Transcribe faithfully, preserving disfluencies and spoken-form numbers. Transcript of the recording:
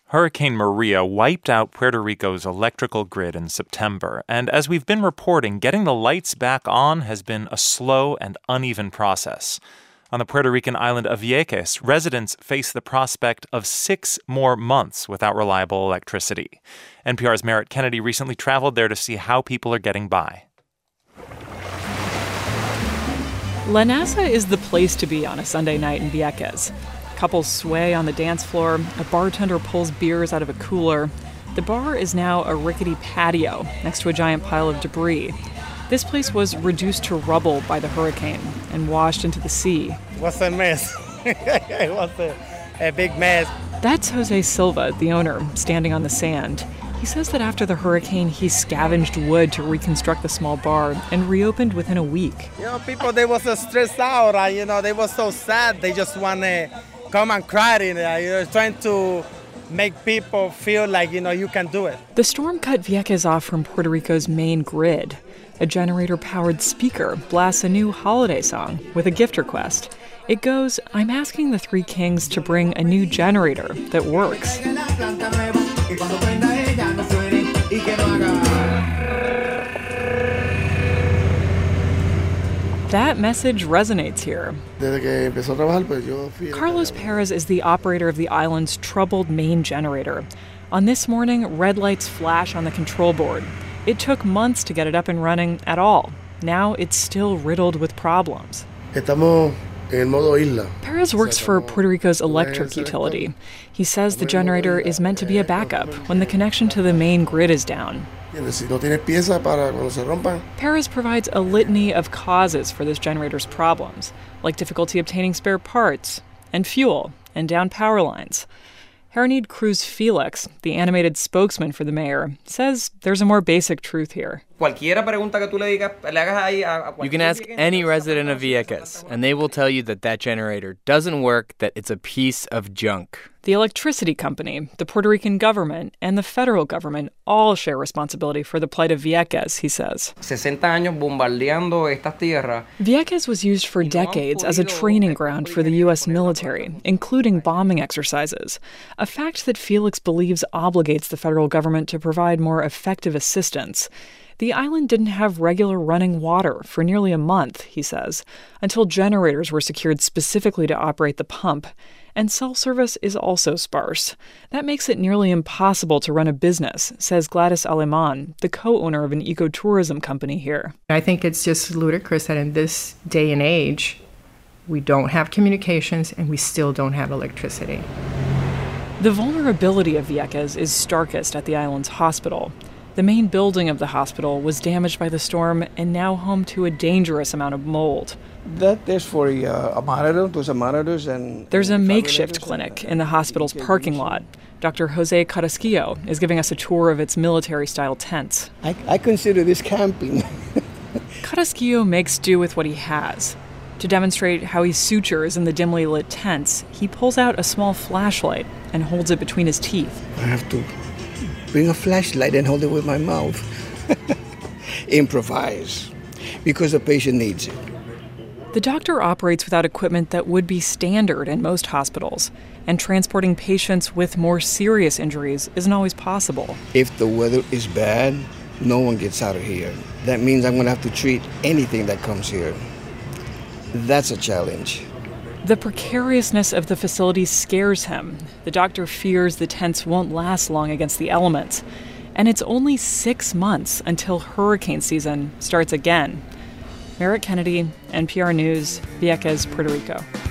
Hurricane Maria wiped out Puerto Rico's electrical grid in September, and as we've been reporting, getting the lights back on has been a slow and uneven process. On the Puerto Rican island of Vieques, residents face the prospect of six more months without reliable electricity. N P R's Merritt Kennedy recently traveled there to see how people are getting by. La Nasa is the place to be on a Sunday night in Vieques. Couples sway on the dance floor, a bartender pulls beers out of a cooler. The bar is now a rickety patio next to a giant pile of debris. This place was reduced to rubble by the hurricane and washed into the sea. It was a mess. It was a, a big mess. That's Jose Silva, the owner, standing on the sand. He says that after the hurricane, he scavenged wood to reconstruct the small bar and reopened within a week. You know, people, they was so stressed out, and, you know, they was so sad. They just want to come and cry in there. You're trying to make people feel like, you know, you can do it. The storm cut Vieques off from Puerto Rico's main grid. A generator-powered speaker blasts a new holiday song with a gift request. It goes, "I'm asking the Three Kings to bring a new generator that works." That message resonates here. Carlos Perez is the operator of the island's troubled main generator. On this morning, red lights flash on the control board. It took months to get it up and running at all. Now it's still riddled with problems. Perez works for Puerto Rico's electric utility. He says the generator is meant to be a backup when the connection to the main grid is down. Perez provides a litany of causes for this generator's problems, like difficulty obtaining spare parts, and fuel, and down power lines. Heronide Cruz Felix, the animated spokesman for the mayor, says there's a more basic truth here. You can ask any resident of Vieques, and they will tell you that that generator doesn't work, that it's a piece of junk. The electricity company, the Puerto Rican government, and the federal government all share responsibility for the plight of Vieques, he says. Vieques was used for decades as a training ground for the U S military, including bombing exercises, a fact that Felix believes obligates the federal government to provide more effective assistance. The island didn't have regular running water for nearly a month, he says, until generators were secured specifically to operate the pump. And cell service is also sparse. That makes it nearly impossible to run a business, says Gladys Aleman, the co-owner of an ecotourism company here. I think it's just ludicrous that in this day and age, we don't have communications and we still don't have electricity. The vulnerability of Vieques is starkest at the island's hospital. The main building of the hospital was damaged by the storm and now home to a dangerous amount of mold. That is for uh, a monitor, those are monitors and... There's a makeshift clinic in the hospital's parking lot. Doctor Jose Carrasquillo is giving us a tour of its military-style tents. I, I consider this camping. Carrasquillo makes do with what he has. To demonstrate how he sutures in the dimly lit tents, he pulls out a small flashlight and holds it between his teeth. I have to bring a flashlight and hold it with my mouth. Improvise, because the patient needs it. The doctor operates without equipment that would be standard in most hospitals, and transporting patients with more serious injuries isn't always possible. If the weather is bad, no one gets out of here. That means I'm going to have to treat anything that comes here. That's a challenge. The precariousness of the facility scares him. The doctor fears the tents won't last long against the elements. And it's only six months until hurricane season starts again. Merritt Kennedy, N P R News, Vieques, Puerto Rico.